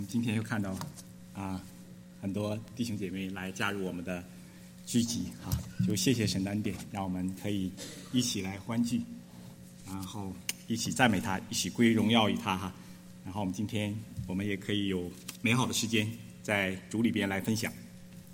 今天又看到很多弟兄姐妹来加入我们的聚集就谢谢神的恩典，让我们可以一起来欢聚，然后一起赞美他，一起归荣耀于他然后我们今天我们也可以有美好的时间在主里边来分享。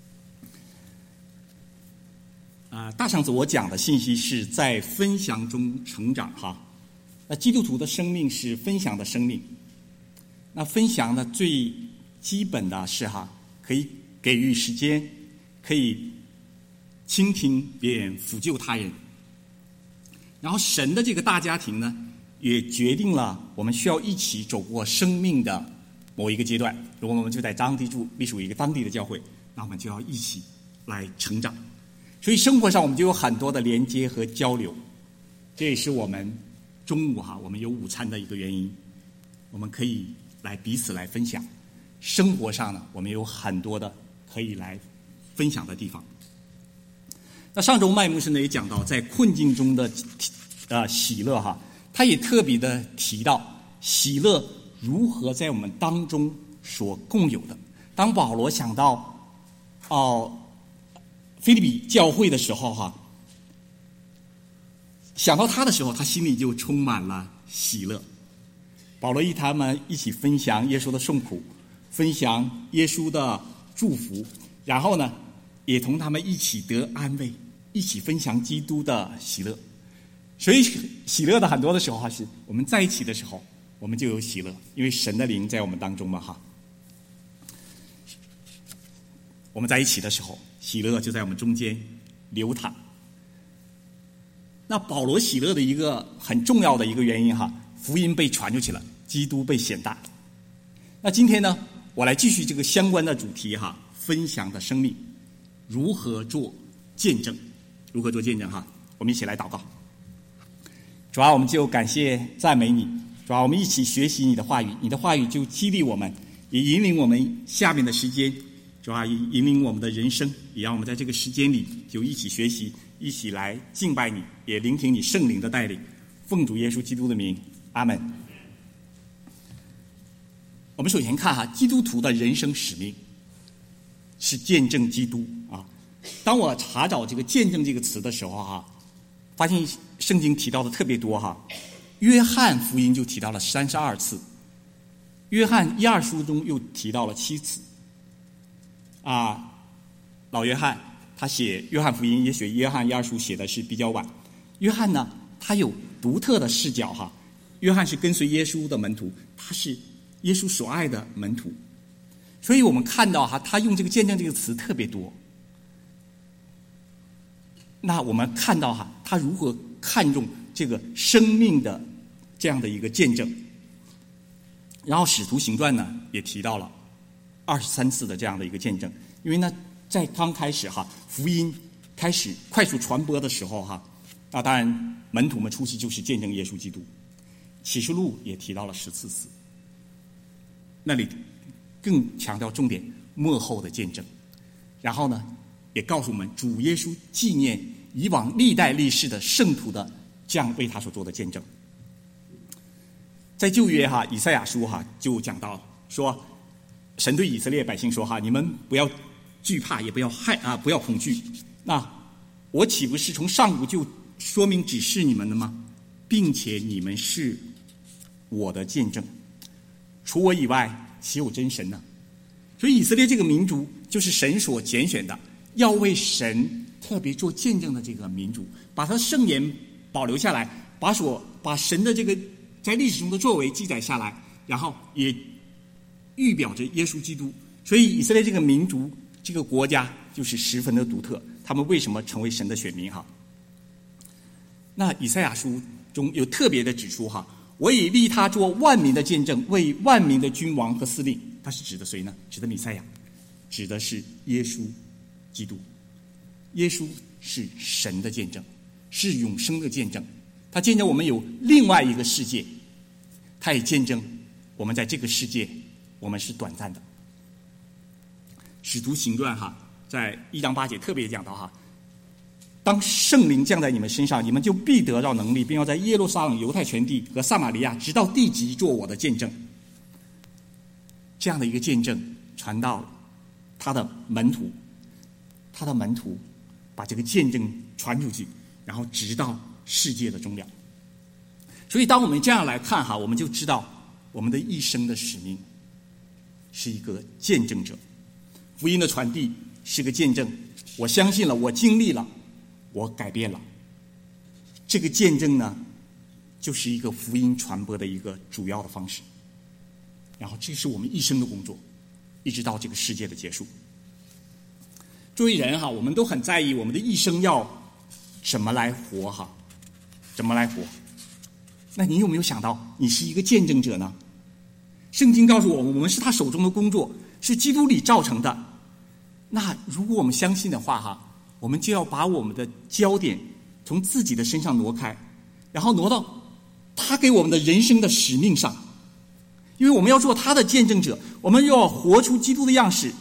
大上次我讲的信息是在分享中成长那基督徒的生命是分享的生命。那分享的最基本的是可以给予时间，可以倾听别人，抚救他人。然后神的这个大家庭呢，也决定了我们需要一起走过生命的某一个阶段。如果我们就在当地住，隶属于一个当地的教会，那我们就要一起来成长。所以生活上我们就有很多的连接和交流，这也是我们中午我们有午餐的一个原因。我们可以来彼此来分享。生活上呢，我们有很多的可以来分享的地方。那上周麦牧师呢也讲到，在困境中的喜乐他也特别的提到喜乐如何在我们当中所共有的。当保罗想到腓立比教会的时候想到他的时候，他心里就充满了喜乐。保罗他们一起分享耶稣的受苦，分享耶稣的祝福，然后呢也同他们一起得安慰，一起分享基督的喜乐。所以喜乐的很多的时候是我们在一起的时候我们就有喜乐，因为神的灵在我们当中嘛我们在一起的时候，喜乐就在我们中间流淌。那保罗喜乐的一个很重要的一个原因福音被传出去了，基督被显大。那今天呢，我来继续这个相关的主题分享的生命如何做见证。如何做见证我们一起来祷告。主啊，我们就感谢赞美你。主啊，我们一起学习你的话语，你的话语就激励我们，也引领我们下面的时间。主啊，引领我们的人生，也让我们在这个时间里就一起学习，一起来敬拜你，也聆听你圣灵的带领。奉主耶稣基督的名，阿们。我们首先看基督徒的人生使命是见证基督当我查找这个见证这个词的时候发现圣经提到的特别多约翰福音就提到了32次，约翰1、2书中又提到了7次老约翰他写约翰福音，也许约翰1、2书写的是比较晚。约翰呢，他有独特的视角约翰是跟随耶稣的门徒，他是耶稣所爱的门徒，所以我们看到他用这个见证这个词特别多。那我们看到他如何看重这个生命的这样的一个见证。然后使徒行传呢也提到了23次的这样的一个见证。因为呢在刚开始福音开始快速传播的时候当然门徒们初期就是见证耶稣基督。启示录也提到了14次，那里更强调重点末后的见证。然后呢也告诉我们主耶稣纪念以往历代历世的圣徒的这样为他所做的见证。在旧约以赛亚书就讲到说，神对以色列百姓说你们不要惧怕，也不要不要恐惧。那我岂不是从上古就说明指示你们的吗？并且你们是我的见证，除我以外岂有真神呢？所以以色列这个民族就是神所拣选的，要为神特别做见证的这个民族，把他圣言保留下来，把神的这个在历史中的作为记载下来，然后也预表着耶稣基督。所以以色列这个民族这个国家就是十分的独特。他们为什么成为神的选民那以赛亚书中有特别的指出我已立他做万民的见证，为万民的君王和司令。他是指的谁呢？指的弥赛亚，指的是耶稣基督。耶稣是神的见证，是永生的见证。他见证我们有另外一个世界，他也见证我们在这个世界我们是短暂的。使徒行传在1章8节特别讲到当圣灵降在你们身上，你们就必得到能力，并要在耶路撒冷、犹太全地和撒玛利亚直到地极做我的见证。 这样的一个见证传到他的门徒，他的门徒把这个见证传出去，然后直到世界的终了。所以当我们这样来看哈，我们就知道我们的一生的使命是一个见证者。福音的传递是个见证，我相信了，我经历了，我改变了。这个见证呢，就是一个福音传播的一个主要的方式。然后这是我们一生的工作，一直到这个世界的结束。作为人哈，我们都很在意我们的一生要怎么来活哈，怎么来活。那你有没有想到你是一个见证者呢？圣经告诉我们，我们是他手中的工作，是基督里造成的。那如果我们相信的话哈，我们就要把我们的焦点从自己的身上挪开，然后挪到他给我们的人生的使命上。因为我们要做他的见证者，我们要活出基督的样式，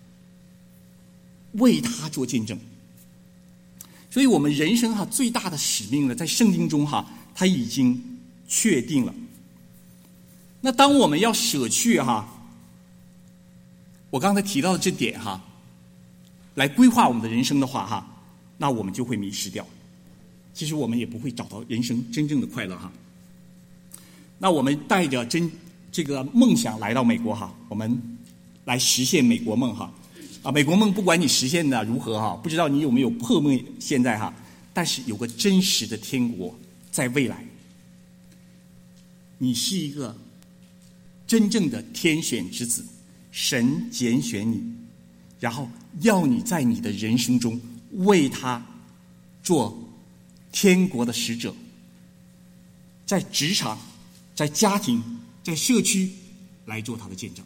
为他做见证。所以我们人生哈最大的使命呢，在圣经中哈，他已经确定了。那当我们要舍去哈，我刚才提到的这点哈，来规划我们的人生的话哈，那我们就会迷失掉。其实我们也不会找到人生真正的快乐哈。那我们带着这个梦想来到美国哈，我们来实现美国梦哈。美国梦不管你实现的如何哈，不知道你有没有破梦现在哈，但是有个真实的天国在未来。你是一个真正的天选之子，神拣选你，然后要你在你的人生中为他做天国的使者，在职场、在家庭、在社区来做他的见证。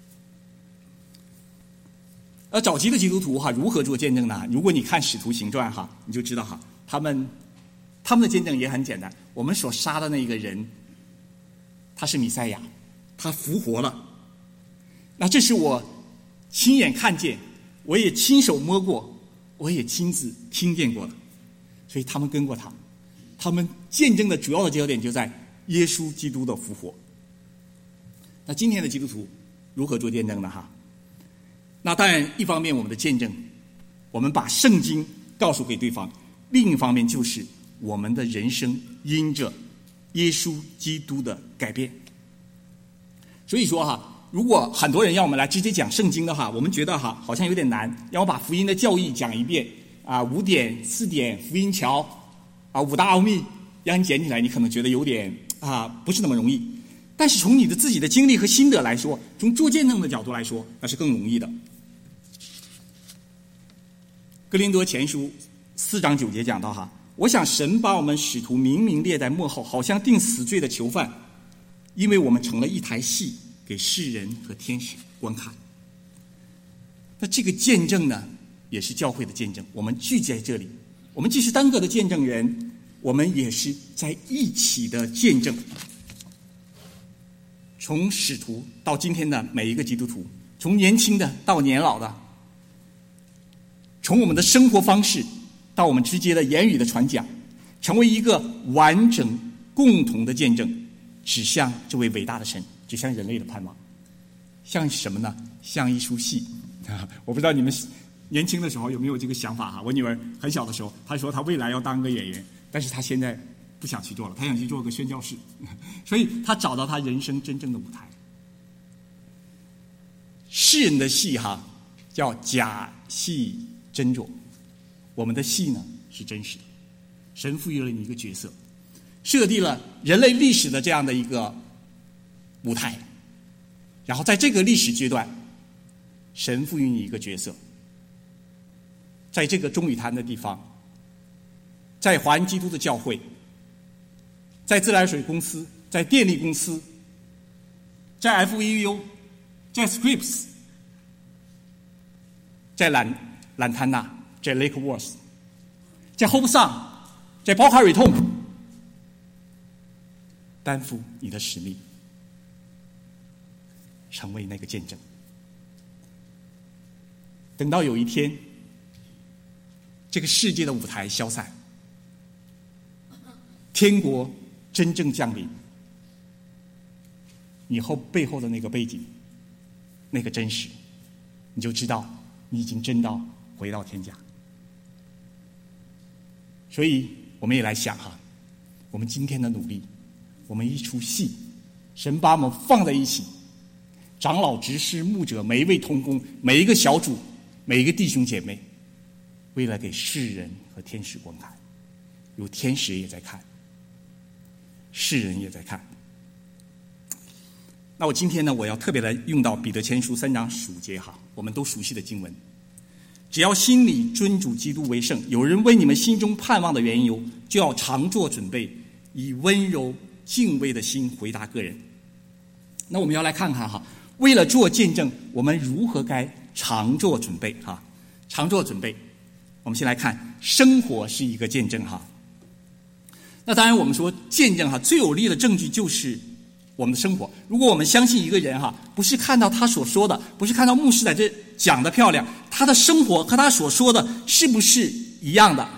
早期的基督徒哈如何做见证呢？如果你看《使徒行传》哈，你就知道哈，他们的见证也很简单。我们所杀的那个人，他是弥赛亚，他复活了。那这是我亲眼看见，我也亲手摸过，我也亲自听见过的。所以他们跟过他，他们见证的主要的焦点就在耶稣基督的复活。那今天的基督徒如何做见证呢？哈，那当然一方面我们的见证，我们把圣经告诉给对方；另一方面就是我们的人生因着耶稣基督的改变。所以说哈，如果很多人要我们来直接讲圣经的话，我们觉得哈好像有点难，让我把福音的教义讲一遍啊，5点、4点福音桥啊，5大奥秘，让你捡起来，你可能觉得有点不是那么容易。但是从你的自己的经历和心得来说，从做见证的角度来说，那是更容易的。哥林多前书4章9节讲到哈，我想神把我们使徒明明列在末后，好像定死罪的囚犯，因为我们成了一台戏给世人和天使观看。那这个见证呢，也是教会的见证。我们聚集在这里，我们既是单个的见证人，我们也是在一起的见证。从使徒到今天的每一个基督徒，从年轻的到年老的，从我们的生活方式到我们直接的言语的传讲，成为一个完整共同的见证，指向这位伟大的神，指向人类的盼望。像什么呢？像一出戏。我不知道你们年轻的时候有没有这个想法哈？我女儿很小的时候，她说她未来要当个演员，但是她现在不想去做了，她想去做个宣教士，所以她找到她人生真正的舞台。世人的戏哈叫假戏真做，我们的戏呢是真实的。神赋予了你一个角色，设定了人类历史的这样的一个舞台，然后在这个历史阶段，神赋予你一个角色，在这个中语坛的地方，在华人基督的教会，在自来水公司，在电力公司，在 FEU， 在 Scripps， 在兰坦纳，在 Lake Worth， 在 Hope Sound， 在包卡瑞痛，担负你的使命，成为那个见证。等到有一天，这个世界的舞台消散，天国真正降临，以后背后的那个背景那个真实，你就知道你已经真到回到天家。所以我们也来想哈，我们今天的努力，我们一出戏，神把我们放在一起，长老、执事、牧者，每一位同工，每一个小组，每一个弟兄姐妹，为了给世人和天使观看，有天使也在看，世人也在看。那我今天呢，我要特别的用到彼得前书3章15节哈，我们都熟悉的经文。只要心里尊主基督为圣，有人为你们心中盼望的缘由，就要常做准备，以温柔敬畏的心回答个人。那我们要来看看哈，为了做见证，我们如何该常做准备哈？常做准备，我们先来看生活是一个见证哈。那当然，我们说见证哈，最有力的证据就是我们的生活。如果我们相信一个人哈，不是看到他所说的，不是看到牧师在这讲的漂亮，他的生活和他所说的是不是一样的？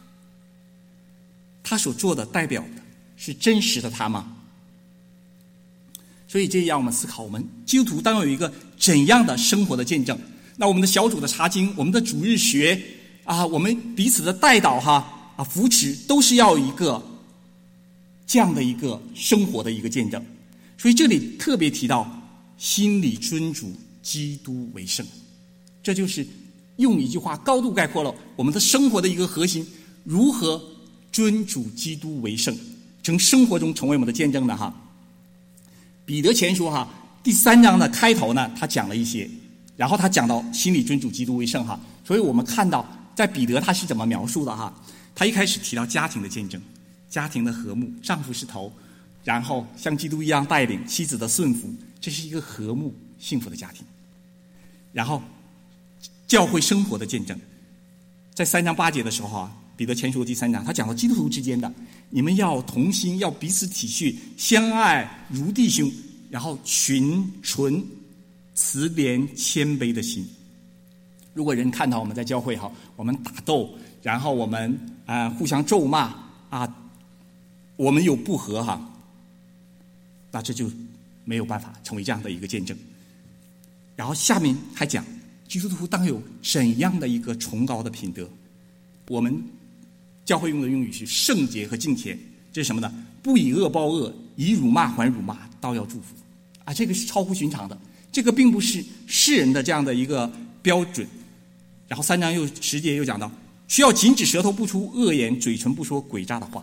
他所做的代表的是真实的他吗？所以这让我们思考，我们基督徒当有一个怎样的生活的见证？那我们的小组的查经，我们的主日学啊，我们彼此的代祷扶持，都是要一个这样的一个生活的一个见证。所以这里特别提到心里尊主基督为圣，这就是用一句话高度概括了我们的生活的一个核心：如何尊主基督为圣，从生活中成为我们的见证的哈。彼得前书哈第3章的开头呢，他讲了一些，然后他讲到心里尊主基督为圣哈，所以我们看到在彼得他是怎么描述的哈。他一开始提到家庭的见证，家庭的和睦，丈夫是头，然后像基督一样带领妻子的顺服，这是一个和睦幸福的家庭。然后教会生活的见证，在3章8节的时候啊，彼得前书第3章，他讲到基督徒之间的，你们要同心，要彼此体恤，相爱如弟兄，然后存慈怜谦卑的心。如果人看到我们在教会哈，我们打斗，然后我们互相咒骂我们有不和哈，那这就没有办法成为这样的一个见证。然后下面还讲基督徒当有怎样的一个崇高的品德。我们教会用的用语是圣洁和敬虔，这是什么呢？不以恶报恶，以辱骂还辱骂，倒要祝福这个是超乎寻常的，这个并不是世人的这样的一个标准。然后3章10节又讲到，需要禁止舌头不出恶言，嘴唇不说诡诈的话。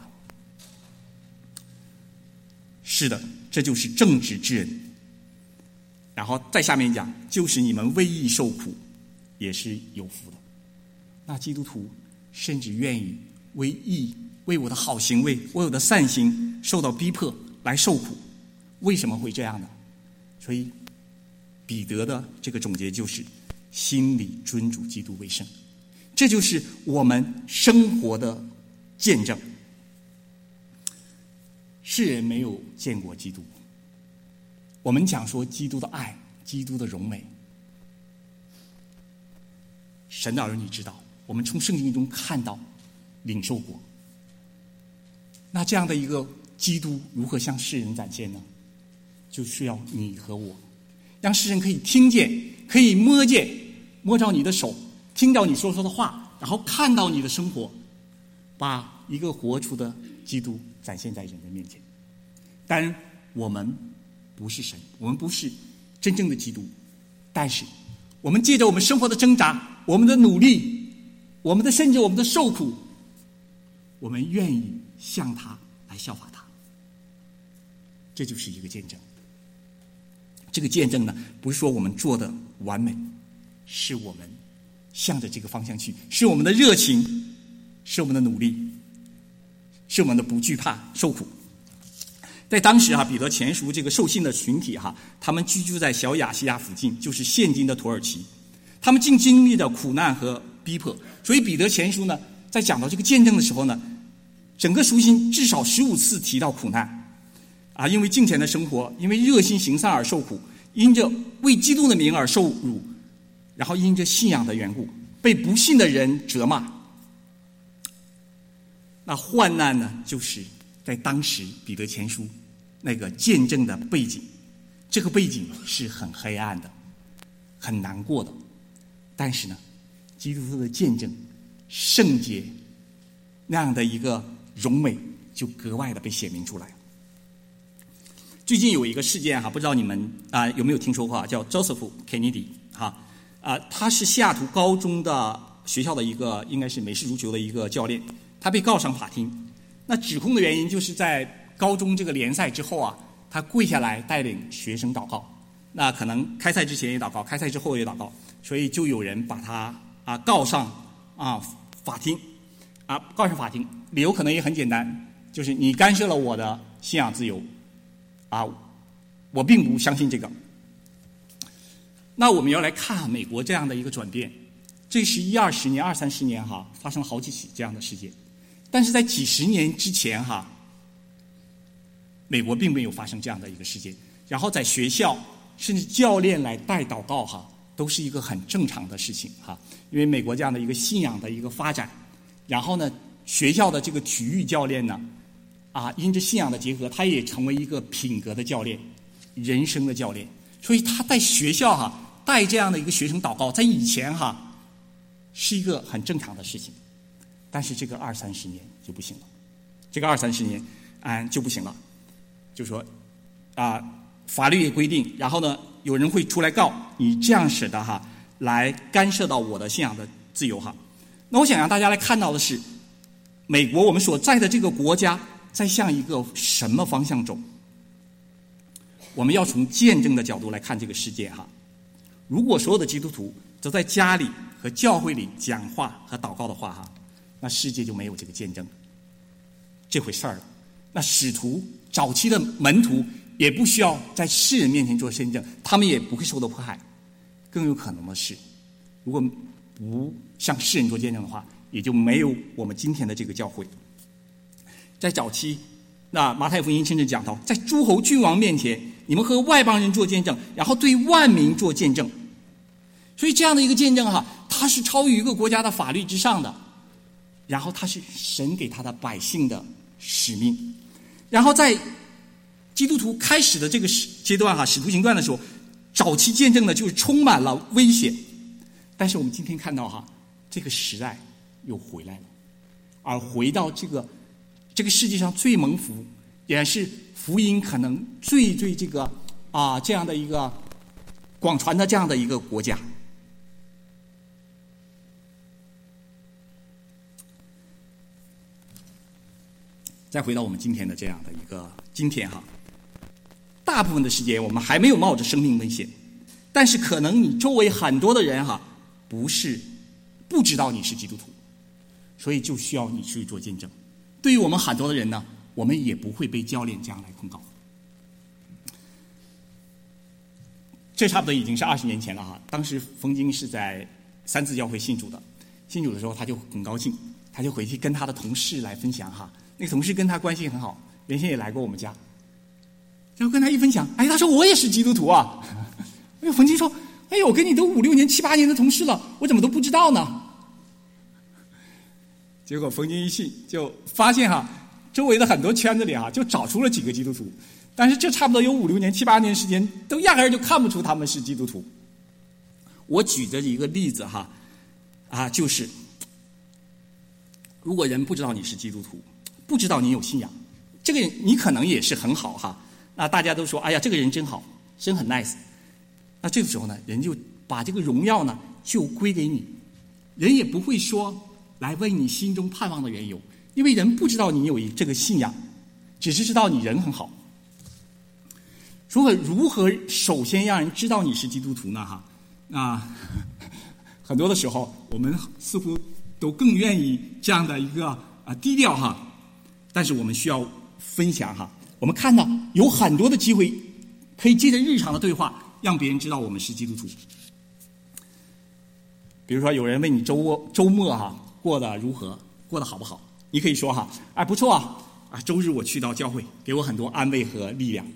是的，这就是正直之人。然后在下面讲，就是你们为义受苦，也是有福的。那基督徒甚至愿意为义，为我的好行为，为我的善行受到逼迫来受苦。为什么会这样呢？所以彼得的这个总结就是心里尊主基督为圣，这就是我们生活的见证。世人没有见过基督，我们讲说基督的爱，基督的荣美，神的儿女知道，我们从圣经中看到领受过。那这样的一个基督如何向世人展现呢？就需要你和我，让世人可以听见，可以摸见，摸着你的手，听到你说的话，然后看到你的生活，把一个活出的基督展现在人的面前。当然我们不是神，我们不是真正的基督，但是我们借着我们生活的挣扎，我们的努力，我们的甚至我们的受苦，我们愿意向他来效法他，这就是一个见证。这个见证呢，不是说我们做的完美，是我们向着这个方向去，是我们的热情，是我们的努力，是我们的不惧怕受苦。在当时彼得前书这个受信的群体他们居住在小亚细亚附近，就是现今的土耳其，他们正经历着苦难和逼迫。所以彼得前书呢，在讲到这个见证的时候呢，整个书信至少15次提到苦难因为敬虔的生活，因为热心行善而受苦，因着为基督的名而受辱，然后因着信仰的缘故被不信的人责骂。那患难呢，就是在当时彼得前书那个见证的背景，这个背景是很黑暗的， 很难过的。但是呢，基督徒的见证、圣洁那样的一个荣美，就格外的被显明出来。最近有一个事件不知道你们有没有听说过，叫 Joseph Kennedy 他是西雅图高中的学校的一个应该是美式足球的一个教练，他被告上法庭。那指控的原因就是在高中这个联赛之后他跪下来带领学生祷告，那可能开赛之前也祷告，开赛之后也祷告，所以就有人把他告上法庭告上法庭，理由可能也很简单，就是你干涉了我的信仰自由我并不相信这个。那我们要来看美国这样的一个转变，这是20年、20-30年发生了好几起这样的事件，但是在几十年之前美国并没有发生这样的一个事件。然后在学校甚至教练来带祷告都是一个很正常的事情因为美国这样的一个信仰的一个发展，然后呢，学校的这个体育教练呢因着信仰的结合，他也成为一个品格的教练、人生的教练，所以他在学校带这样的一个学生祷告，在以前是一个很正常的事情。但是这个20-30年就不行了，这个20-30年就不行了，就说法律也规定，然后呢，有人会出来告你这样使的来干涉到我的信仰的自由那我想让大家来看到的是，美国我们所在的这个国家在向一个什么方向走？我们要从见证的角度来看这个世界如果所有的基督徒都在家里和教会里讲话和祷告的话那世界就没有这个见证这回事儿了。那使徒早期的门徒也不需要在世人面前做见证，他们也不会受到迫害。更有可能的是，如果不向世人做见证的话，也就没有我们今天的这个教会。在早期，那马太福音甚至讲到，在诸侯君王面前，你们和外邦人做见证，然后对万民做见证。所以这样的一个见证它是超于一个国家的法律之上的，然后它是神给他的百姓的使命。然后在基督徒开始的这个阶段使徒行传的时候，早期见证呢就是充满了危险。但是我们今天看到这个时代又回来了，而回到这个世界上最蒙福，也是福音可能最这个这样的一个广传的这样的一个国家。再回到我们今天的这样的一个今天大部分的时间我们还没有冒着生命危险，但是可能你周围很多的人不知道你是基督徒，所以就需要你去做见证。对于我们很多的人呢，我们也不会被教练这样来控告。这差不多已经是20年前了当时冯京是在三自教会信主的时候，他就很高兴，他就回去跟他的同事来分享那个同事跟他关系很好，原先也来过我们家，然后跟他一分享，他说我也是基督徒冯京说，我跟你都5-6年、7-8年的同事了，我怎么都不知道呢？结果冯京一信，就发现周围的很多圈子里就找出了几个基督徒，但是这差不多有5-6年、7-8年时间，都压根儿就看不出他们是基督徒。我举的一个例子就是如果人不知道你是基督徒，不知道你有信仰，这个你可能也是很好那大家都说，哎呀，这个人真好，真很 nice。那这个时候呢，人就把这个荣耀呢就归给你，人也不会说来问你心中盼望的缘由，因为人不知道你有这个信仰，只是知道你人很好。如何首先让人知道你是基督徒呢？很多的时候我们似乎都更愿意这样的一个低调但是我们需要分享我们看到有很多的机会可以借着日常的对话让别人知道我们是基督徒。比如说有人问你周末过得如何，过得好不好，你可以说不错周日我去到教会，给我很多安慰和力量。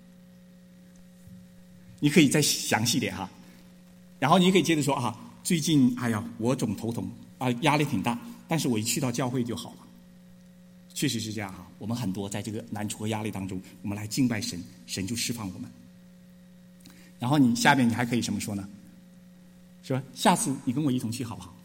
你可以再详细点然后你可以接着说最近我总头疼压力挺大，但是我一去到教会就好了。确实是这样我们很多在这个难处和压力当中，我们来敬拜神，神就释放我们。然后你下面你还可以什么说呢？ 说下次你跟我一同去好不好？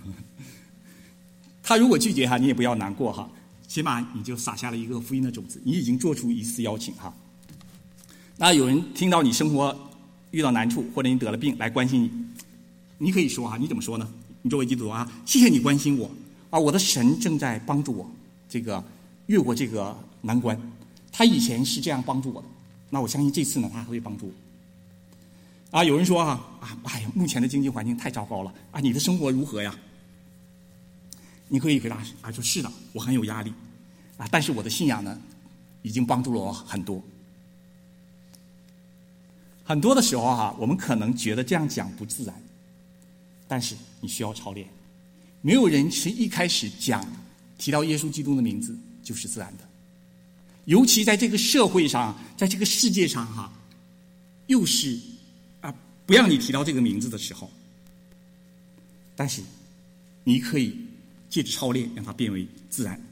他如果拒绝哈，你也不要难过哈，起码你就撒下了一个福音的种子，你已经做出一次邀请哈。那有人听到你生活遇到难处，或者你得了病来关心你，你可以说哈，你怎么说呢？你作为基督徒啊，谢谢你关心我啊，我的神正在帮助我这个越过这个难关，他以前是这样帮助我的，那我相信这次呢他还会帮助我。啊，有人说哎呀，目前的经济环境太糟糕了啊，你的生活如何呀？你可以回答啊，说是的，我很有压力啊，但是我的信仰呢，已经帮助了我很多。很多的时候我们可能觉得这样讲不自然，但是你需要操练。没有人是一开始提到耶稣基督的名字就是自然的，尤其在这个社会上，在这个世界上又是不让你提到这个名字的时候，但是你可以借着操练让它变为自然。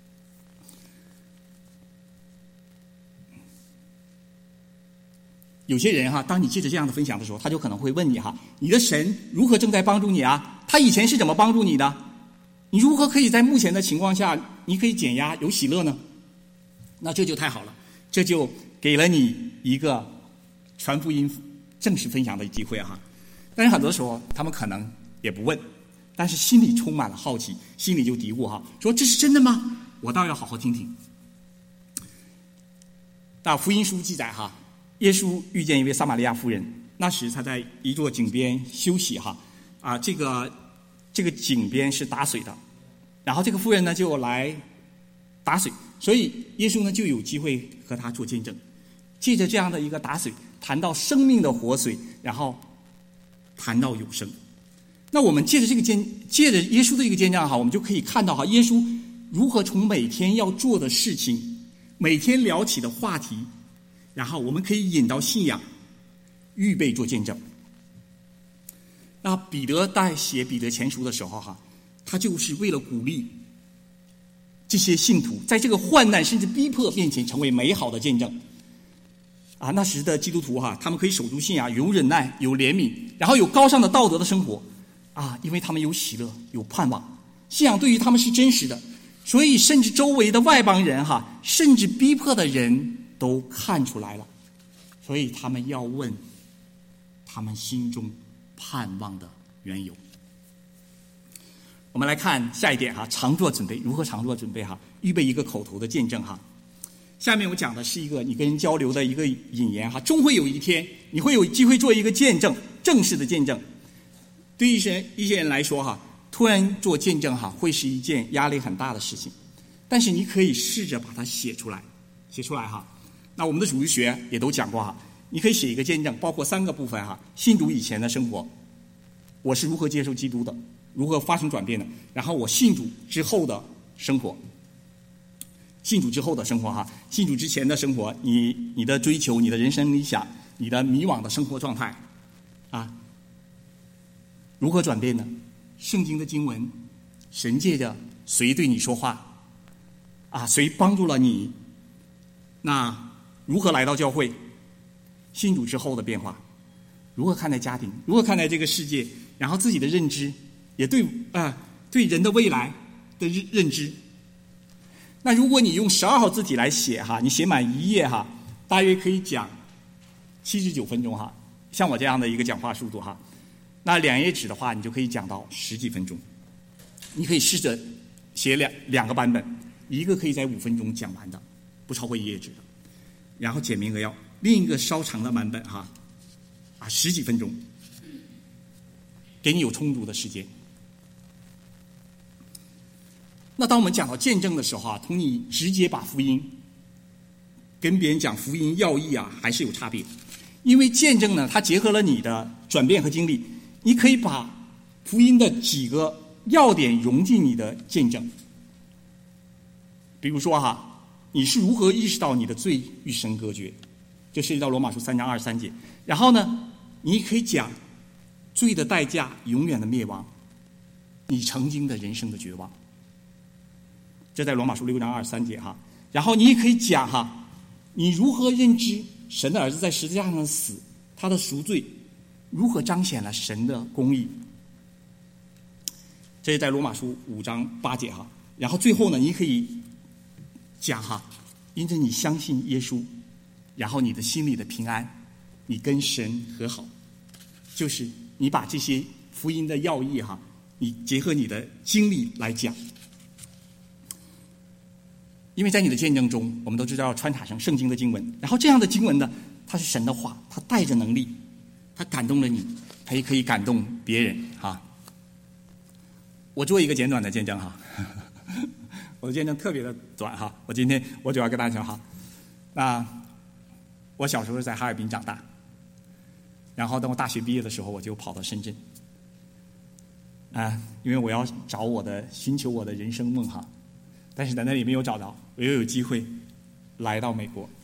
有些人当你借着这样的分享的时候，他就可能会问你你的神如何正在帮助你啊？他以前是怎么帮助你的？你如何可以在目前的情况下，你可以减压有喜乐呢？那这就太好了，这就给了你一个传福音正式分享的机会但是很多时候他们可能也不问，但是心里充满了好奇，心里就嘀咕说这是真的吗？我倒要好好听听。那福音书记载耶稣遇见一位撒玛利亚妇人，那时他在一座井边休息这个井边是打水的，然后这个妇人呢就来打水，所以耶稣呢就有机会和他做见证，借着这样的一个打水谈到生命的活水，然后谈到永生。那我们借着耶稣的一个见证我们就可以看到耶稣如何从每天要做的事情，每天聊起的话题，然后我们可以引到信仰，预备做见证。那彼得在写彼得前书的时候他就是为了鼓励这些信徒在这个患难甚至逼迫面前成为美好的见证那时的基督徒他们可以守住信仰，有忍耐，有怜悯，然后有高尚的道德的生活因为他们有喜乐，有盼望，信仰对于他们是真实的，所以甚至周围的外邦人甚至逼迫的人都看出来了，所以他们要问他们心中盼望的缘由。我们来看下一点常做准备。如何常做准备预备一个口头的见证下面我讲的是一个你跟人交流的一个引言终会有一天你会有机会做一个见证，正式的见证。对一些人来说突然做见证会是一件压力很大的事情，但是你可以试着把它写出来那我们的主日学也都讲过你可以写一个见证，包括3个部分信主以前的生活，我是如何接受基督的，如何发生转变的，然后我信主之后的生活，信主之后的生活信主之前的生活，你的追求，你的人生理想，你的迷惘的生活状态如何转变呢？圣经的经文，神借着谁对你说话谁帮助了你？那如何来到教会？信主之后的变化，如何看待家庭，如何看待这个世界，然后自己的认知，也对人的未来的认知。那如果你用12号字体来写你写满1页大约可以讲79分钟像我这样的一个讲话速度那2页纸的话，你就可以讲到10几分钟。你可以试着写两个版本，一个可以在5分钟讲完的，不超过1页纸的，然后简明扼要；另一个稍长的版本10几分钟，给你有充足的时间。那当我们讲到见证的时候同你直接把福音跟别人讲福音要义还是有差别。因为见证呢，它结合了你的转变和经历，你可以把福音的几个要点融进你的见证。比如说你是如何意识到你的罪与神隔绝，这涉及到罗马书3章23节。然后呢，你可以讲罪的代价永远的灭亡，你曾经的人生的绝望，这在罗马书6章23节然后你也可以讲你如何认知神的儿子在十字架上死，他的赎罪， 如何彰显了神的公义。这是在罗马书5章8节哈。然后最后呢，你可以讲哈，因着你相信耶稣，然后你的心里的平安，你跟神和好，就是你把这些福音的要义哈，你结合你的经历来讲。因为在你的见证中，我们都知道要穿插上圣经的经文，然后这样的经文呢，它是神的话，它带着能力，它感动了你，它也可以感动别人哈。我做一个简短的见证哈，我的见证特别的短哈。我今天我主要跟大家讲哈，那我小时候是在哈尔滨长大，然后等我大学毕业的时候，我就跑到深圳，因为我要寻求我的人生梦哈。但是在那里没有找到，我又有机会来到美国，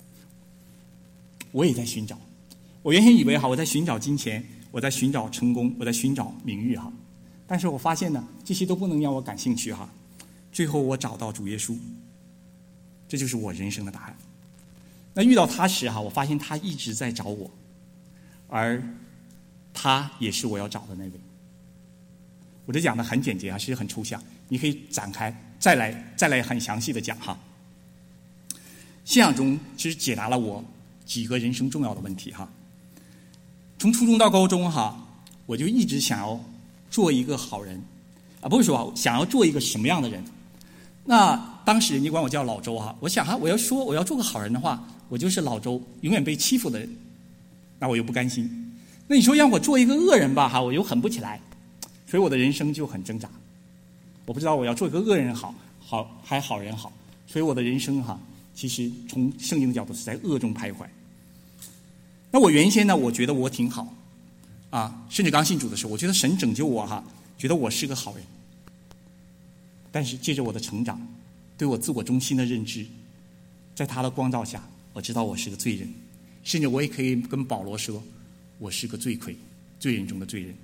我也在寻找。我原先以为哈，我在寻找金钱，我在寻找成功，我在寻找名誉哈。但是我发现呢，这些都不能让我感兴趣哈。最后我找到主耶稣，这就是我人生的答案。那遇到他时哈，我发现他一直在找我，而他也是我要找的那位。我这讲的很简洁啊，其实很抽象，你可以展开再来很详细的讲哈。信仰中其实解答了我几个人生重要的问题哈。从初中到高中哈，我就一直想要做一个好人不是说想要做一个什么样的人。那当时人家管我叫老周哈，我想我要做个好人的话，我就是老周永远被欺负的人，那我又不甘心。那你说让我做一个恶人吧哈，我又狠不起来，所以我的人生就很挣扎。我不知道我要做一个恶人好还好人好，所以我的人生哈，其实从圣经的角度是在恶中徘徊。那我原先呢，我觉得我挺好甚至刚信主的时候，我觉得神拯救我哈，觉得我是个好人。但是借着我的成长，对我自我中心的认知，在他的光照下，我知道我是个罪人，甚至我也可以跟保罗说，我是个罪魁，罪人中的罪人。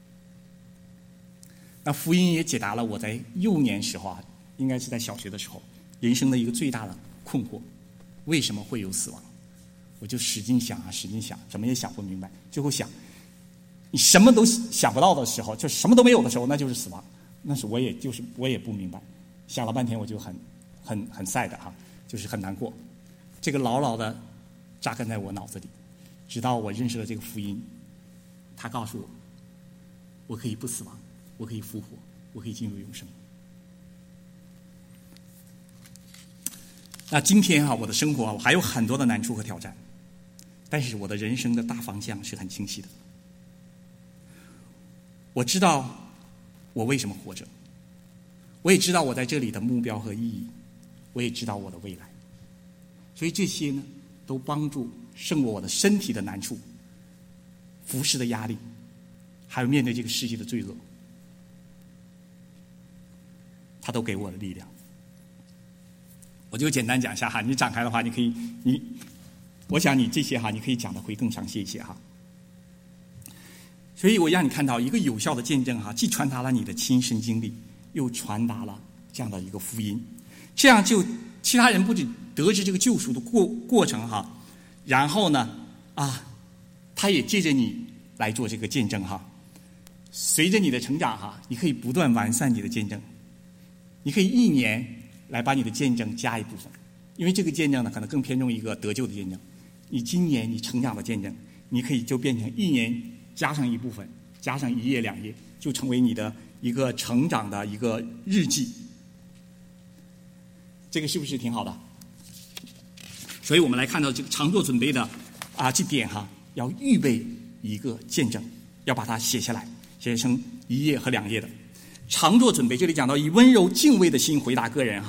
那福音也解答了我在幼年时候应该是在小学的时候，人生的一个最大的困惑：为什么会有死亡？我就使劲想，怎么也想不明白。最后想，你什么都想不到的时候，就什么都没有的时候，那就是死亡。那是我也不明白，想了半天我就很sad哈，就是很难过。这个牢牢的扎根在我脑子里，直到我认识了这个福音，他告诉我，我可以不死亡，我可以复活，我可以进入永生。那今天我的生活我还有很多的难处和挑战，但是我的人生的大方向是很清晰的。我知道我为什么活着，我也知道我在这里的目标和意义，我也知道我的未来。所以这些呢，都帮助胜过我的身体的难处、服侍的压力，还有面对这个世界的罪恶，他都给我的力量。我就简单讲一下你展开的话，我想你这些你可以讲的会更详细一些所以我让你看到一个有效的见证既传达了你的亲身经历，又传达了这样的一个福音，这样就其他人不仅得知这个救赎的过程然后呢他也借着你来做这个见证随着你的成长你可以不断完善你的见证，你可以1年来把你的见证加一部分，因为这个见证呢可能更偏重一个得救的见证。你今年你成长的见证，你可以就变成1年加上一部分，加上1页2页，就成为你的一个成长的一个日记。这个是不是挺好的？所以我们来看到这个常做准备的这点要预备一个见证，要把它写下来，写成1页和2页的。常做准备，这里讲到以温柔敬畏的心回答个人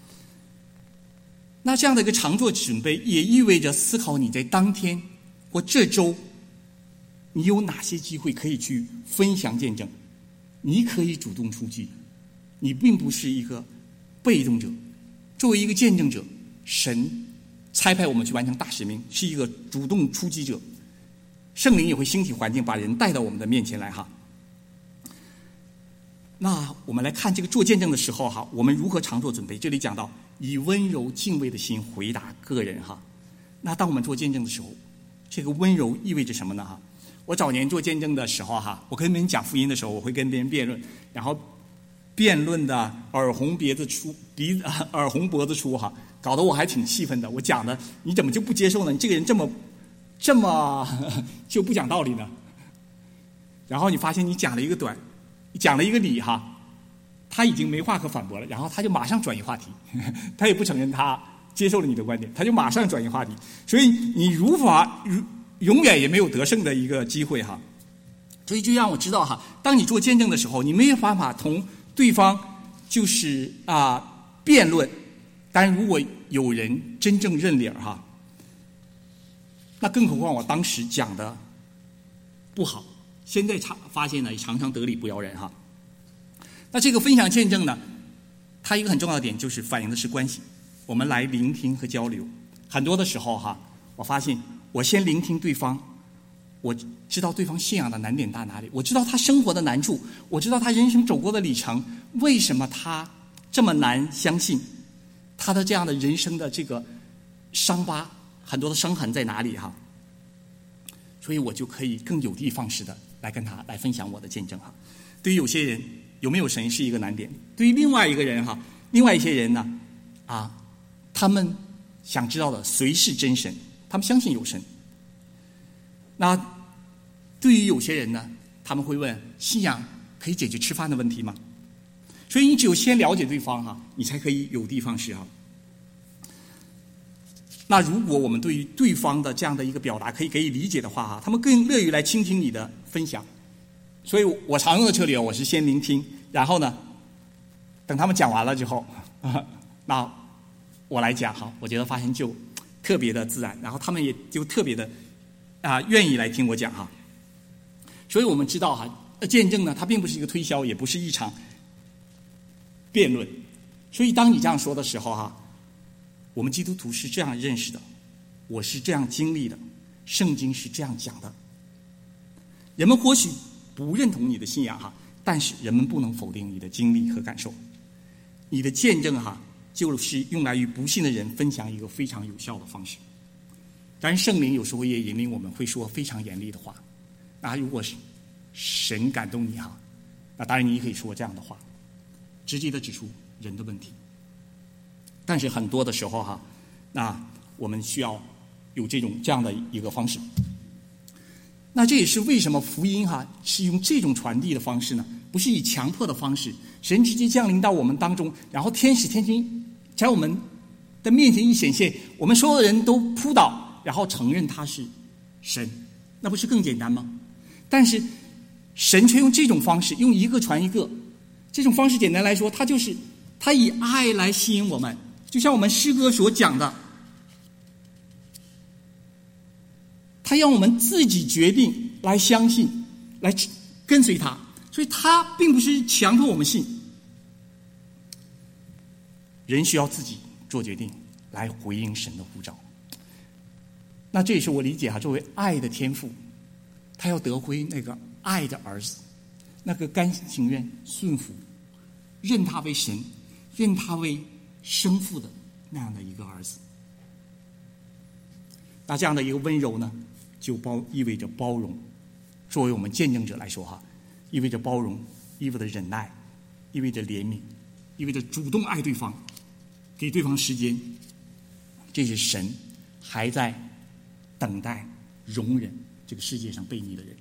那这样的一个常做准备，也意味着思考你在当天或这周，你有哪些机会可以去分享见证，你可以主动出击，你并不是一个被动者。作为一个见证者，神差派我们去完成大使命，是一个主动出击者，圣灵也会兴起环境把人带到我们的面前来那我们来看这个做见证的时候我们如何常做准备。这里讲到以温柔敬畏的心回答个人那当我们做见证的时候，这个温柔意味着什么呢我早年做见证的时候哈，我跟别人讲福音的时候，我会跟别人辩论，然后辩论的耳红脖子粗哈，搞得我还挺气愤的。我讲的你怎么就不接受呢？你这个人这么就不讲道理呢？然后你发现你讲了一个讲了一个理哈，他已经没话可反驳了，然后他就马上转移话题，他也不承认他接受了你的观点，他就马上转移话题，所以你永远也没有得胜的一个机会哈。所以就让我知道哈，当你做见证的时候，你没有办法同对方就是辩论，但如果有人真正认理哈，那更何况我当时讲的不好，现在发现呢，也常常得理不饶人哈。那这个分享见证呢，它一个很重要的点就是反映的是关系，我们来聆听和交流。很多的时候哈，我发现我先聆听对方，我知道对方信仰的难点在哪里，我知道他生活的难处，我知道他人生走过的里程，为什么他这么难相信，他的这样的人生的这个伤疤，很多的伤痕在哪里哈。所以我就可以更有的放矢的来跟他来分享我的见证哈。对于有些人有没有神是一个难点，对于另外一些人呢他们想知道的谁是真神，他们相信有神。那对于有些人呢，他们会问信仰可以解决吃饭的问题吗？所以你只有先了解对方哈，你才可以有的放矢哈。那如果我们对于对方的这样的一个表达可以给予理解的话哈，他们更乐于来倾听你的分享。所以我常用的策略，我是先聆听，然后呢，等他们讲完了之后，那我来讲哈，我觉得发现就特别的自然，然后他们也就特别的愿意来听我讲哈。所以我们知道哈，见证呢，它并不是一个推销，也不是一场辩论。所以当你这样说的时候哈，我们基督徒是这样认识的，我是这样经历的，圣经是这样讲的。人们或许不认同你的信仰哈，但是人们不能否定你的经历和感受。你的见证哈，就是用来与不信的人分享一个非常有效的方式。当然圣灵有时候也引领我们会说非常严厉的话，那如果是神感动你哈，那当然你也可以说这样的话，直接的指出人的问题。但是很多的时候哈，那我们需要有这样的一个方式。那这也是为什么福音哈是用这种传递的方式呢？不是以强迫的方式，神直接降临到我们当中，然后天使天君在我们的面前一显现，我们所有的人都扑倒，然后承认他是神，那不是更简单吗？但是神却用这种方式，用一个传一个，这种方式简单来说，他以爱来吸引我们，就像我们诗歌所讲的，他让我们自己决定来相信，来跟随他，所以他并不是强迫我们信，人需要自己做决定来回应神的呼召。那这也是我理解作为爱的天父，他要得回那个爱的儿子，那个甘心情愿顺服，认他为神，认他为生父的那样的一个儿子。那这样的一个温柔呢，就意味着包容。作为我们见证者来说意味着包容，意味着忍耐，意味着怜悯，意味着主动爱对方，给对方时间。这是神还在等待容忍这个世界上悖逆的人，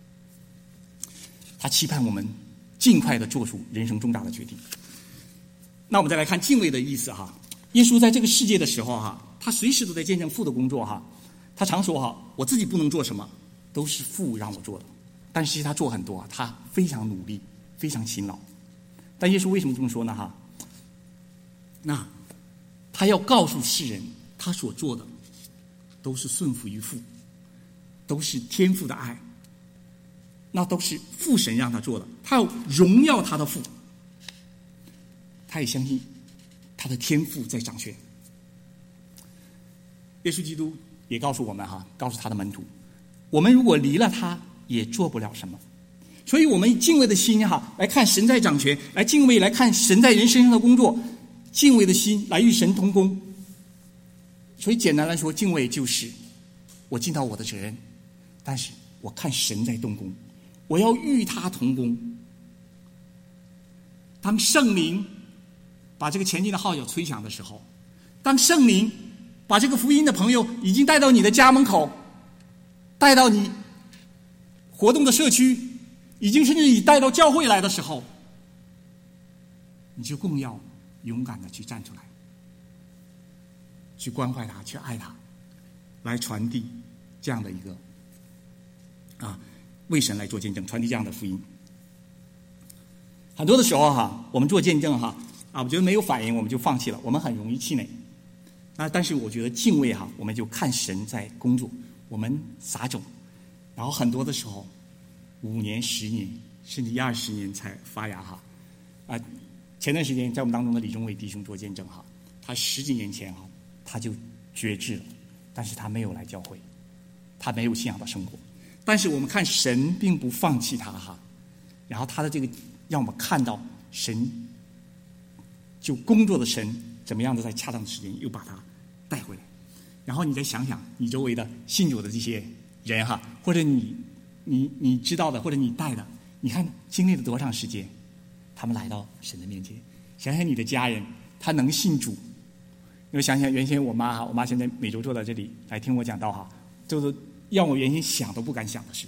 他期盼我们尽快的做出人生重大的决定。那我们再来看敬畏的意思耶稣在这个世界的时候他随时都在见证父的工作他常说我自己不能做什么，都是父让我做的。但实际他做很多他非常努力，非常勤劳。但耶稣为什么这么说呢那他要告诉世人，他所做的都是顺服于父，都是天父的爱，那都是父神让他做的，他要荣耀他的父，他也相信他的天父在掌权。耶稣基督也告诉我们告诉他的门徒，我们如果离了他也做不了什么。所以我们以敬畏的心来看神在掌权，来敬畏，来看神在人身上的工作，敬畏的心来与神同工。所以简单来说，敬畏就是我尽到我的责任，但是我看神在动工，我要与他同工。当圣灵把这个前进的号角吹响的时候，当圣灵把这个福音的朋友已经带到你的家门口，带到你活动的社区，已经甚至你带到教会来的时候，你就更要勇敢的去站出来，去关怀他，去爱他，来传递这样的一个为神来做见证，传递这样的福音。很多的时候我们做见证我觉得没有反应我们就放弃了，我们很容易气馁。但是我觉得敬畏我们就看神在工作，我们撒种，然后很多的时候5年、10年，甚至20年才发芽前段时间在我们当中的李忠伟弟兄做见证他10几年前他就决志了，但是他没有来教会，他没有信仰的生活。但是我们看神并不放弃他然后他的这个让我们看到神就工作的神怎么样的在恰当的时间又把他带回来。然后你再想想你周围的信主的这些人或者你知道的或者你带的，你看经历了多长时间他们来到神的面前。想想你的家人他能信主，因为想想原先我妈现在每周坐在这里来听我讲道就是让我原先想都不敢想的事。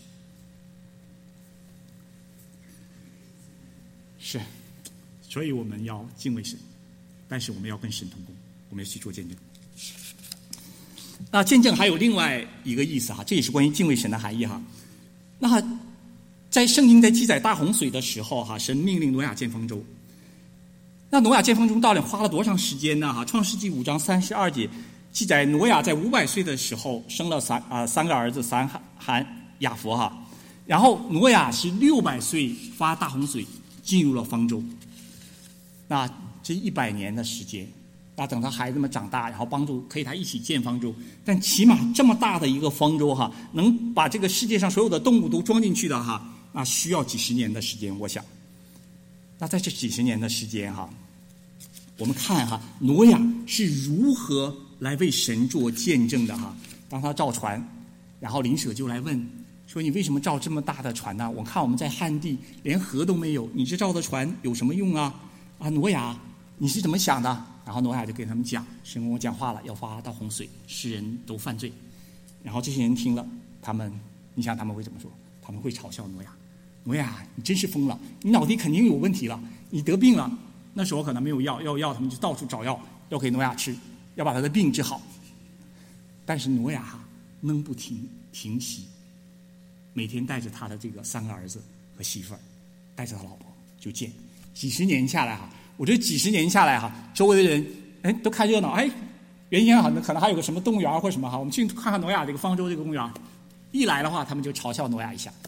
是，所以我们要敬畏神，但是我们要跟神同工，我们要去做见证。那见证还有另外一个意思这也是关于敬畏神的含义那在圣经在记载大洪水的时候神命令挪亚建方舟。那挪亚建方舟到底花了多长时间呢创世纪5章32节记载，挪亚在500岁的时候生了三个儿子，三含雅弗然后挪亚是600岁发大洪水进入了方舟。那这100年的时间，那等他孩子们长大，然后帮助可以他一起建方舟，但起码这么大的一个方舟能把这个世界上所有的动物都装进去的那需要几十年的时间。我想那在这几十年的时间我们看挪亚是如何来为神做见证的当他造船，然后邻舍就来问说，你为什么造这么大的船呢？我看我们在旱地连河都没有，你这造的船有什么用挪亚你是怎么想的？然后挪亚就跟他们讲，神跟我讲话了，要发大洪水，世人都犯罪。然后这些人听了，你想他们会怎么说？他们会嘲笑挪亚，挪亚你真是疯了，你脑袋肯定有问题了，你得病了。那时候可能没有药，要药他们就到处找药，要给挪亚吃，要把他的病治好。但是挪亚能不停息，每天带着他的这个3个儿子和媳妇儿，带着他老婆就见。几十年下来我觉得几十年下来周围的人都看热闹。原先可能还有个什么动物园或者什么我们去看看挪亚这个方舟这个公园，一来的话他们就嘲笑挪亚一下，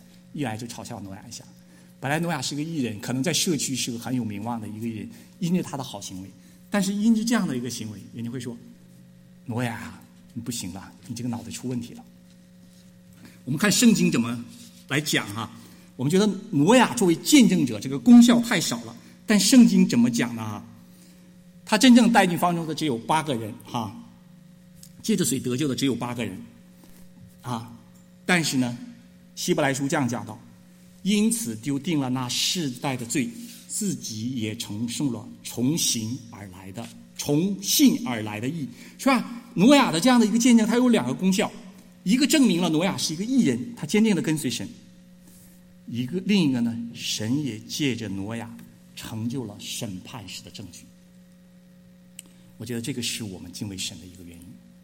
本来挪亚是个义人，可能在社区是个很有名望的一个人，因着他的好行为，但是因着这样的一个行为，人家会说挪亚你不行了，你这个脑袋出问题了。我们看圣经怎么来讲我们觉得挪亚作为见证者这个功效太少了，但圣经怎么讲呢他真正带进方舟的只有8个人借着水得救的只有8个人但是呢希伯来书这样讲到，因此丢定了那世代的罪，自己也承受了从信而来的义，是吧？挪亚的这样的一个见证，它有2个功效，一个证明了挪亚是一个义人，他坚定的跟随神；另一个呢，神也借着挪亚成就了审判时的证据。我觉得这个是我们敬畏神的一个原因。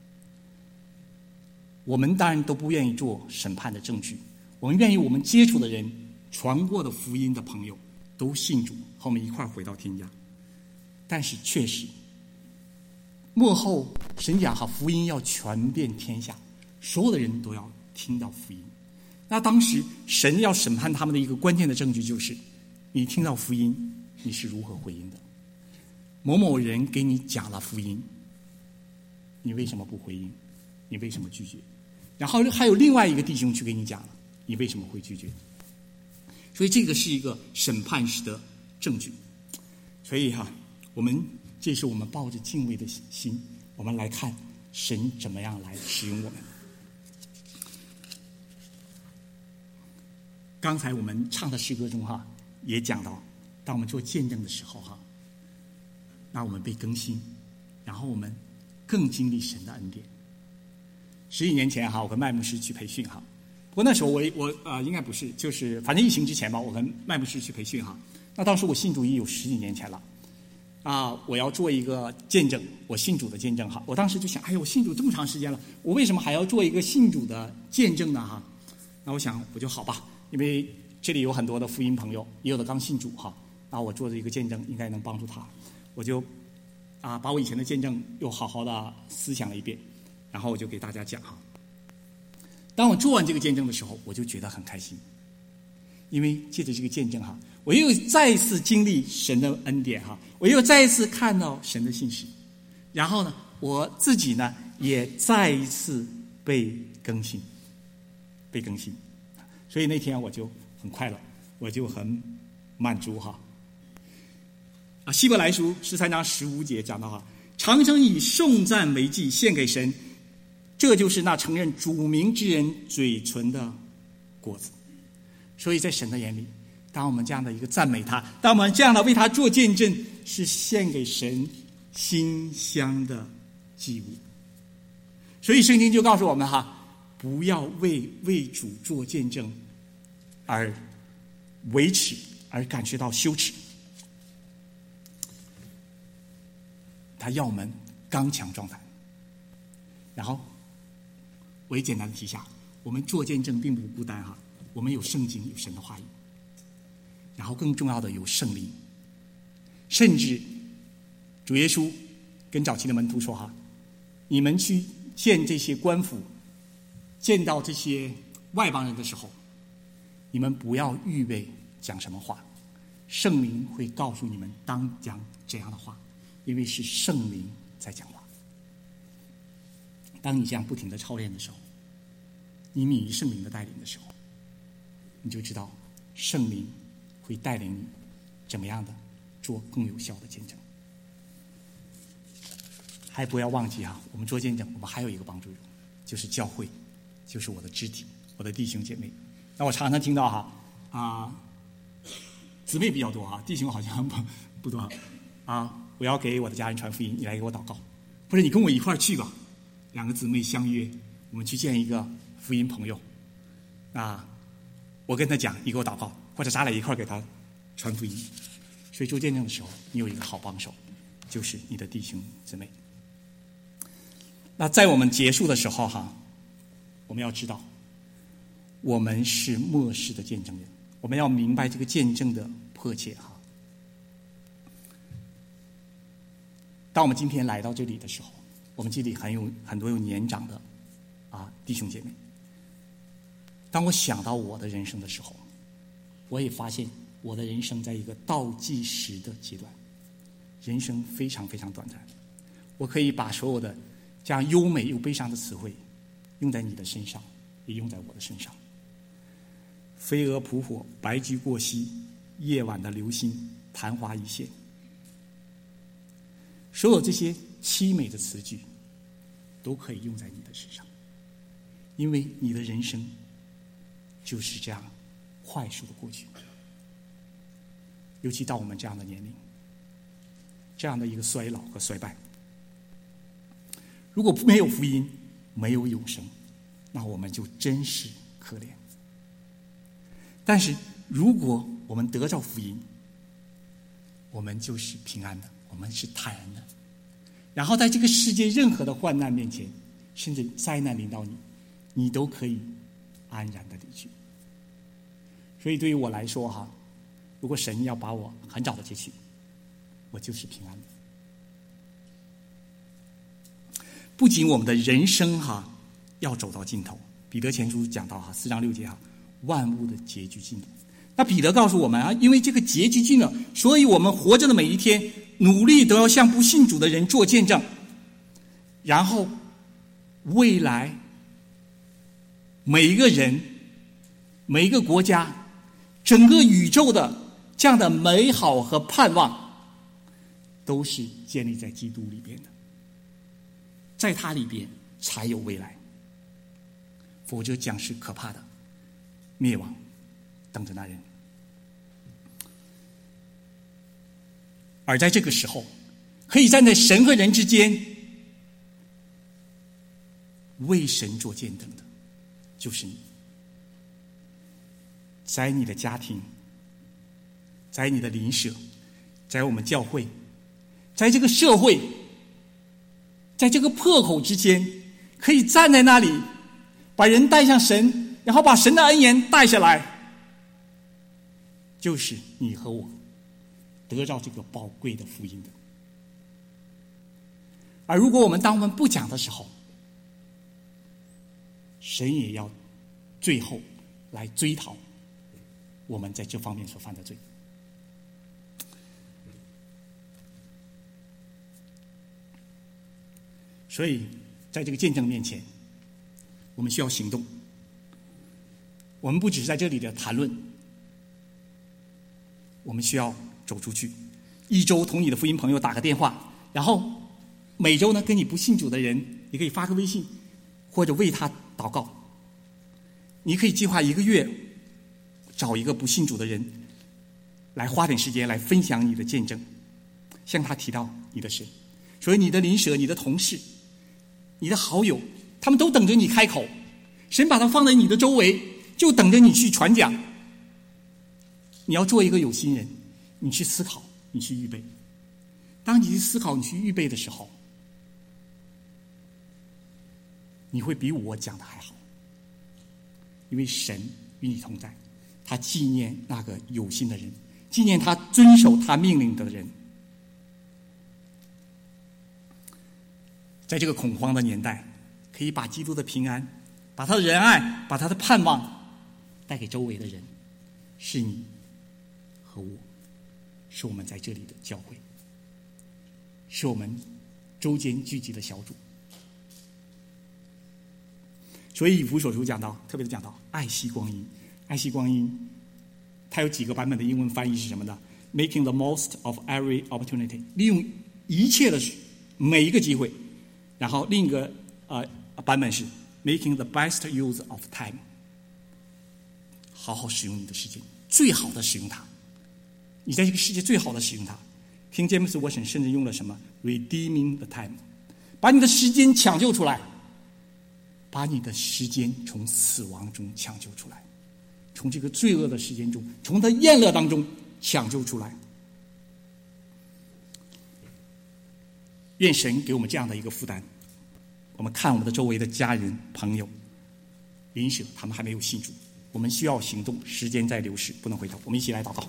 我们当然都不愿意做审判的证据，我们愿意我们接触的人、传过的福音的朋友都信主，和我们一块回到天家。但是确实末后神讲福音要传遍天下，所有的人都要听到福音。那当时神要审判他们的一个关键的证据就是，你听到福音你是如何回应的。某某人给你讲了福音，你为什么不回应？你为什么拒绝？然后还有另外一个弟兄去给你讲了，你为什么会拒绝？所以这个是一个审判时的证据。所以这是我们抱着敬畏的心，我们来看神怎么样来使用我们。 刚才我们唱的诗歌中也讲到，当我们做见证的时候那我们被更新，然后我们更经历神的恩典。10几年前我跟麦牧师去培训不过那时候我应该不是，就是反正疫情之前吧，我跟麦牧师去培训那当时我信主也有10几年前了我要做一个见证，我信主的见证我当时就想，哎呀，我信主这么长时间了，我为什么还要做一个信主的见证呢那我想我就好吧，因为这里有很多的福音朋友，也有的刚信主那我做的一个见证应该能帮助他，我就把我以前的见证又好好的思想了一遍，然后我就给大家讲当我做完这个见证的时候，我就觉得很开心，因为借着这个见证我又再一次经历神的恩典我又再一次看到神的信实，然后呢，我自己呢也再一次被更新，所以那天我就很快乐，我就很满足希伯来书13章15节讲到常常以颂赞为祭献给神，这就是那承认主名之人嘴唇的果子。所以在神的眼里，当我们这样的一个赞美他，当我们这样的为他做见证，是献给神馨香的祭物。所以圣经就告诉我们不要为主做见证而为耻，而感觉到羞耻。他要我们刚强壮胆。然后我也简单的提下，我们做见证并不孤单我们有圣经，有神的话语，然后更重要的有圣灵。甚至主耶稣跟早期的门徒说你们去见这些官府，见到这些外邦人的时候，你们不要预备讲什么话，圣灵会告诉你们当讲怎样的话，因为是圣灵在讲话。当你这样不停的操练的时候，你敏于圣灵的带领的时候，你就知道圣灵会带领你怎么样的做更有效的见证。还不要忘记我们做见证，我们还有一个帮助人，就是教会，就是我的肢体，我的弟兄姐妹。那我常常听到姊妹比较多弟兄好像不多我要给我的家人传福音，你来给我祷告，或者你跟我一块儿去吧。2个姊妹相约，我们去见一个福音朋友我跟他讲，你给我祷告，或者咱俩一块儿给他传福音。所以做见证的时候，你有一个好帮手，就是你的弟兄姊妹。那在我们结束的时候我们要知道，我们是末世的见证人，我们要明白这个见证的迫切当我们今天来到这里的时候，我们这里很多有年长的弟兄姐妹。当我想到我的人生的时候，我也发现我的人生在一个倒计时的阶段，人生非常非常短暂。我可以把所有的这样优美又悲伤的词汇用在你的身上，也用在我的身上。飞蛾扑火，白驹过隙，夜晚的流星，昙花一现。所有这些凄美的词句都可以用在你的身上，因为你的人生就是这样快速的过去。尤其到我们这样的年龄，这样的一个衰老和衰败，如果没有福音，没有永生，那我们就真是可怜。但是如果我们得到福音，我们就是平安的，我们是坦然的。然后在这个世界任何的患难面前，甚至灾难临到你，你都可以安然的离去。所以对于我来说如果神要把我很早的接去，我就是平安的。不仅我们的人生要走到尽头，彼得前书讲到4章6节万物的结局尽头。那彼得告诉我们因为这个结局尽了，所以我们活着的每一天努力都要向不信主的人做见证，然后未来每一个人、每一个国家、整个宇宙的这样的美好和盼望，都是建立在基督里边的，在他里边才有未来，否则将是可怕的灭亡， 等着那人。而在这个时候，可以站在神和人之间为神做见证的就是你。在你的家庭，在你的邻舍，在我们教会，在这个社会，在这个破口之间，可以站在那里把人带向神，然后把神的恩言带下来，就是你和我得到这个宝贵的福音的。而如果我们当我们不讲的时候，神也要最后来追讨我们在这方面所犯的罪。所以在这个见证面前，我们需要行动。我们不只是在这里的谈论，我们需要走出去，一周同你的福音朋友打个电话，然后每周呢跟你不信主的人，你可以发个微信，或者为他祷告。你可以计划1个月，找一个不信主的人来花点时间来分享你的见证，向他提到你的神。所以你的邻舍、你的同事、你的好友，他们都等着你开口，神把它放在你的周围，就等着你去传讲。你要做一个有心人，你去思考，你去预备。当你去思考，你去预备的时候，你会比我讲的还好，因为神与你同在，他纪念那个有心的人，纪念他遵守他命令的人。在这个恐慌的年代，可以把基督的平安，把他的仁爱，把他的盼望带给周围的人，是你和我，是我们在这里的教会，是我们周间聚集的小组。所以以弗所书讲到，特别的讲到爱惜光阴。爱惜光阴它有几个版本的英文翻译是什么呢？ Making the most of every opportunity， 利用一切的每一个机会。然后另一个版本是 Making the best use of time， 好好使用你的时间，最好的使用它，你在这个世界最好的使用它。 King James Version 甚至用了什么 Redeeming the time， 把你的时间抢救出来，把你的时间从死亡中抢救出来，从这个罪恶的时间中，从他厌乐当中抢救出来。愿神给我们这样的一个负担。我们看我们的周围的家人、朋友、邻舍，他们还没有信主，我们需要行动，时间在流逝，不能回头。我们一起来祷告。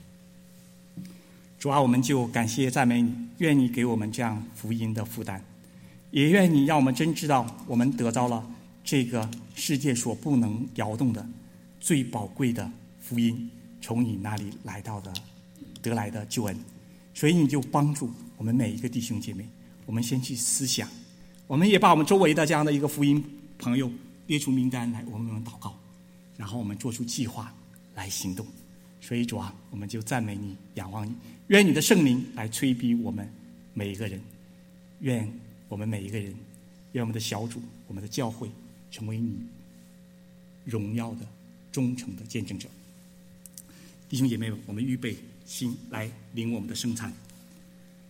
主啊，我们就感谢赞美你，愿你给我们这样福音的负担，也愿你让我们真知道我们得到了这个世界所不能摇动的最宝贵的福音，从你那里来到的得来的救恩。所以你就帮助我们每一个弟兄姐妹，我们先去思想，我们也把我们周围的这样的一个福音朋友列出名单来，我们祷告，然后我们做出计划来行动。所以主啊，我们就赞美你，仰望你，愿你的圣灵来催逼我们每一个人，愿我们每一个人，愿我们的小组、我们的教会成为你荣耀的忠诚的见证者。弟兄姐妹们，我们预备心来领我们的圣餐。